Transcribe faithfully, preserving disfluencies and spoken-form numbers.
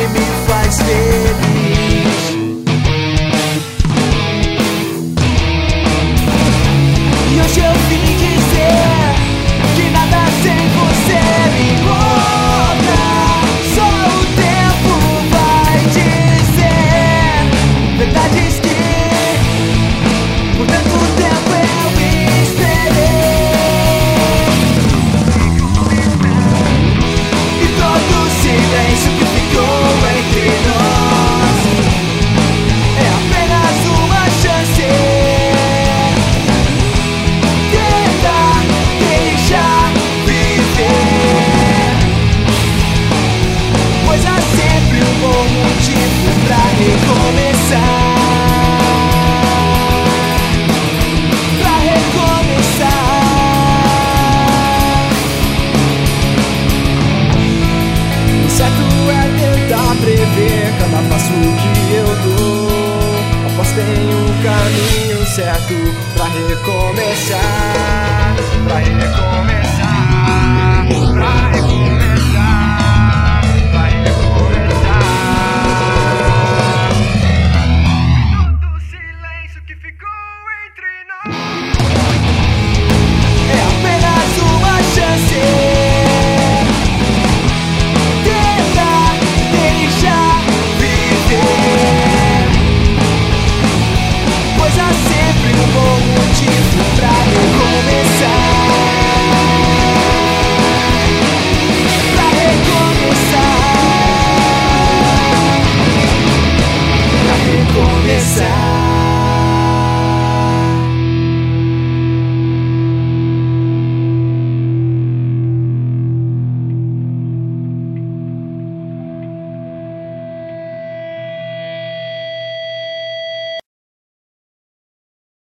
me faz feliz. E hoje eu vim dizer que nada sem você me importa. Só o tempo vai dizer verdades que por tanto tempo eu esperei. E todo o silêncio que ficou entre nós é apenas uma chance. Tenta, deixa viver, pois há sempre um bom motivo pra recomeçar. Pra recomeçar. O certo é tentar prever cada passo que eu dou. Após tenho um caminho certo pra recomeçar. Pra recomeçar.